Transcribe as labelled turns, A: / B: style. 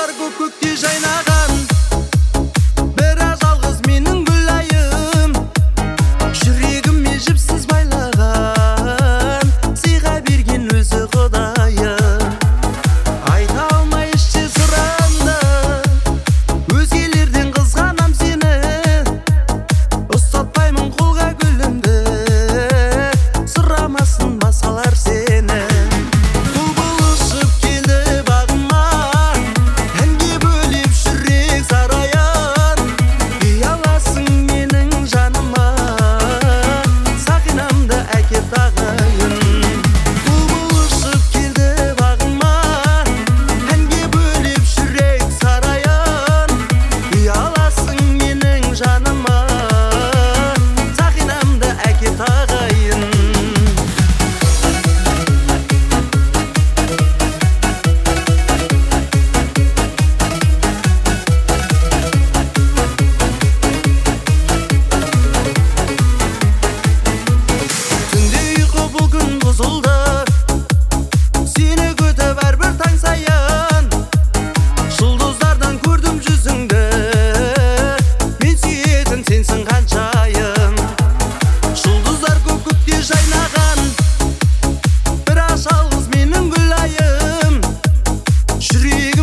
A: жұлдыздар көп көкте жайнаған, бірақ жалғыз менің гүлайым, жүрегіме жіпсіз байлаған, сыйға берген өзі Құдайым. Айта алмай іште сырымды, өзгелерден қызғанам сені, ұстатпаймын қолға гүлімді, сұрамасын басқалар сені. Бұлбұл ұшып келді бағыма, әнге бөлеп жүрек сарайын, ұяласың менің жаныма, сақинамды әкеп тағайын. Бұлбұл ұшып келді бағыма, әнге бөлеп жүрек сарайын, ұяласың менің жаныма, сақинамды әкеп тағайын. Түнде ұйқы бұл күн бұзылды, сені күтіп әрбір таң сайын, жұлдыздардан көрдім жүзіңді, мен сүйетін сенсің қаншайым. Жұлдыздар көп көкте жайнаған, бірақ жалғыз менің гүлайым, жүрегім